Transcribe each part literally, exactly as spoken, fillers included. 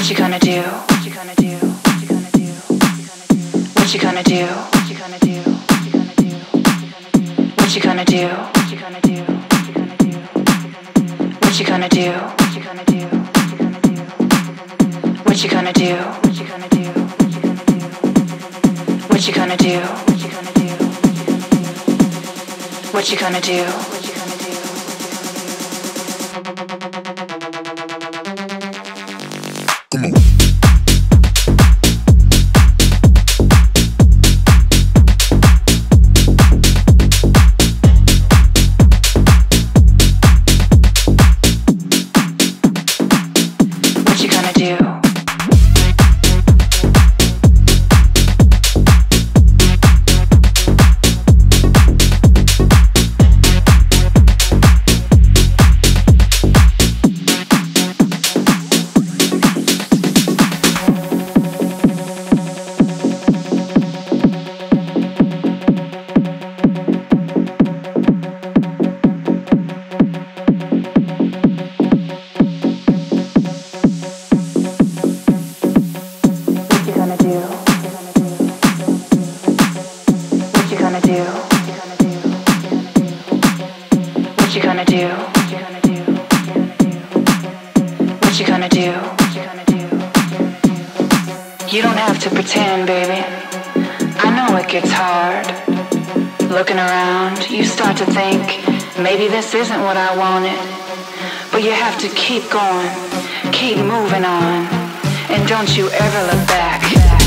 you gonna do? What you gonna do? What you gonna do? What you gonna do? What you gonna do? What you gonna do? What you gonna do? What you gonna do? What you gonna do? What you gonna do? What you gonna do? What you gonna do? What you gonna do? Come on. You don't have to pretend, baby. I know it gets hard. Looking around, you start to think, maybe this isn't what I wanted. But you have to keep going, keep moving on, and don't you ever look back.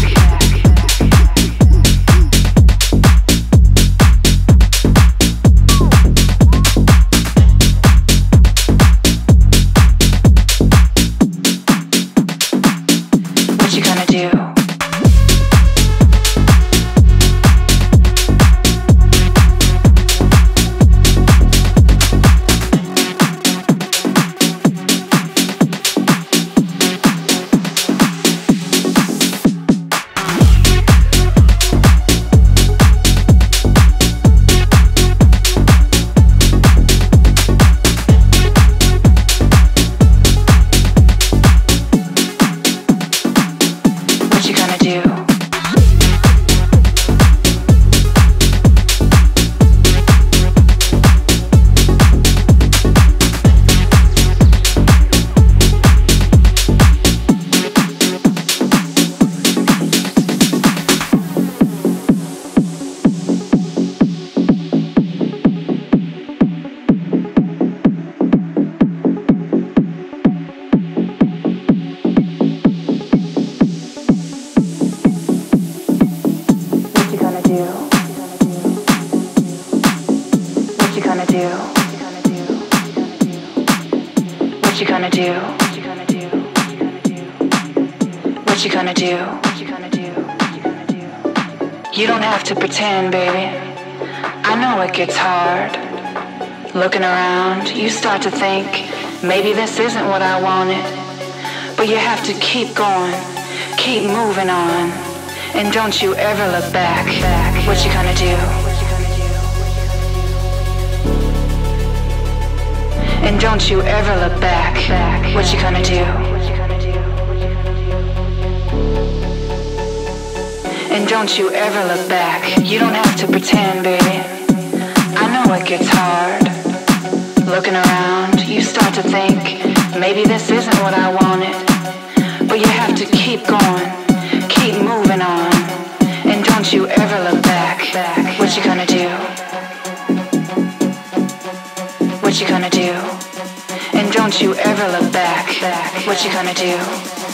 What you gonna do? What you gonna do? What you gonna do? What you gonna do? You don't have to pretend, baby. I know it gets hard. Looking around, you start to think, maybe this isn't what I wanted. But you have to keep going, keep moving on, and don't you ever look back. What you gonna do? And don't you ever look back. What you gonna do? And don't you ever look back. You don't have to pretend, baby. I know it gets hard. Looking around, you start to think, maybe this isn't what I wanted. But you have to keep going, keep moving on, and don't you ever look back. What you gonna do? What you gonna do? And don't you ever look back. What you gonna do?